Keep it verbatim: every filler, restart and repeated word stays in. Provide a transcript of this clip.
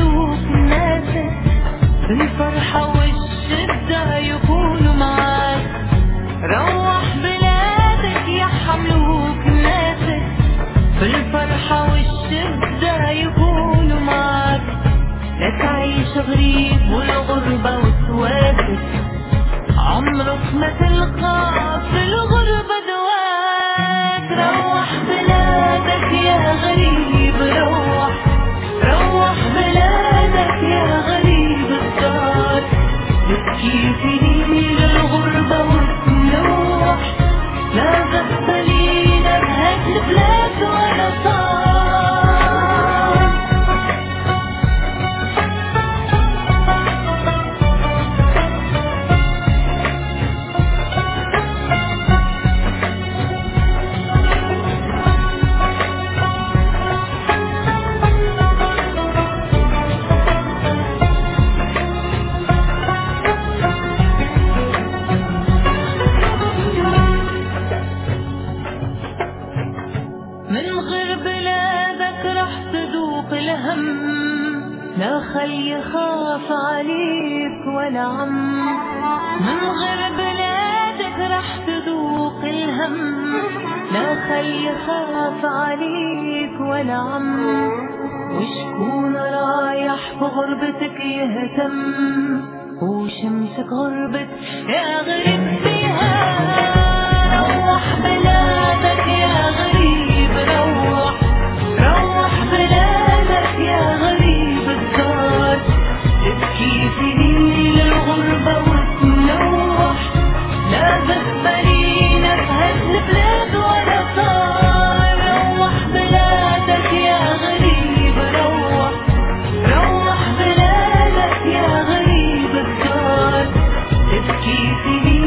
تذوق الناسك، في الفرحة والشدة يكونوا معاك. روح بلادك يا حملوك ناسك، في الفرحة والشدة يكونوا معاك. لا تعيش غريب والغربة وسواسك، عمرك ما تلقى في الغربة دواك. روح بلادك يا غريب، روح روح بلادك يا غريب الدار. تبكي في ليل الغربة وتنوح، لا تقبلينا بهاد البلاد ولا صار. من غير بلادك رح تذوق الهم، لا خلي يخاف عليك ولا عم. من غير بلادك رح تذوق الهم، لا خلي يخاف عليك ولا عم. وشكون رايح بغربتك يهتم، وشمسك غربت يا غريب فيها. روح بلادك يا غريب، روح روح بلادك يا غريب الدار. تبكي في ليل الغربة وتنوح، لا تقبلينا بهاد البلاد ولا صار. روح بلادك يا غريب، روح روح بلادك يا غريب الدار. تبكي في ليل